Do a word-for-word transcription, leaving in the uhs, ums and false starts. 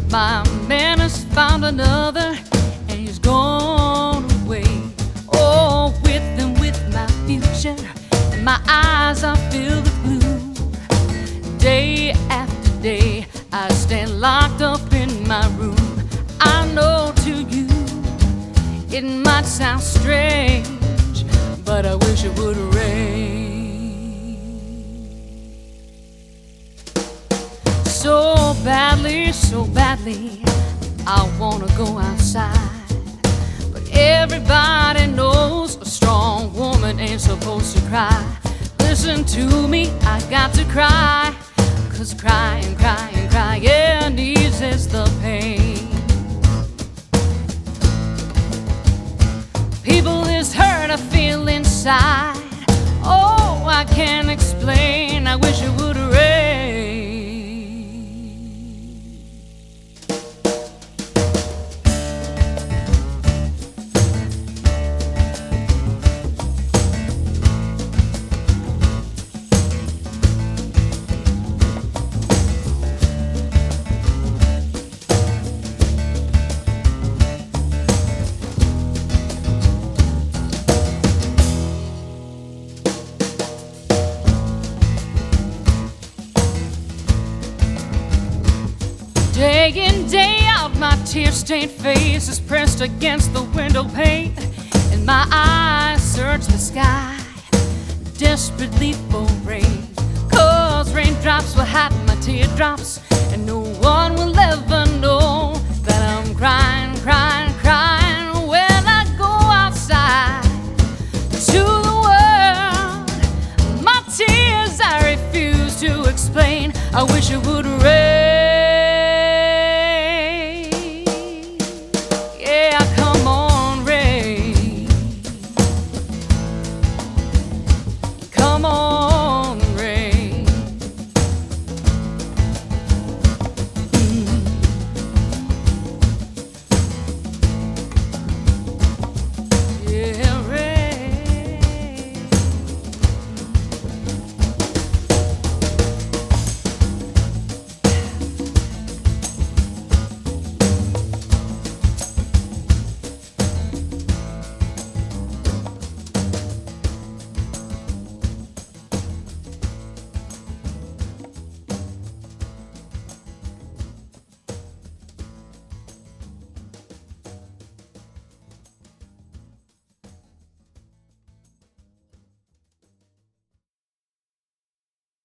My man has found another, and he's gone away. Oh, with and with my future, and my eyes are filled with blue. Day after day, I stand locked up in my room. I know to you it might sound strange, but I wish it would rain so badly, so badly. I wanna go outside, but everybody knows a strong woman ain't supposed to cry. Listen to me, I got to cry, 'cause crying, crying, crying eases the pain. People, this hurt I feel inside, oh, I can't explain. I wish it would rain. Day in, day out, my tear-stained face is pressed against the window pane, and my eyes search the sky desperately for rain. 'Cause raindrops will hide my teardrops, and no one will ever know that I'm crying, crying, crying when I go outside to the world. My tears I refuse to explain. I wish it would rain.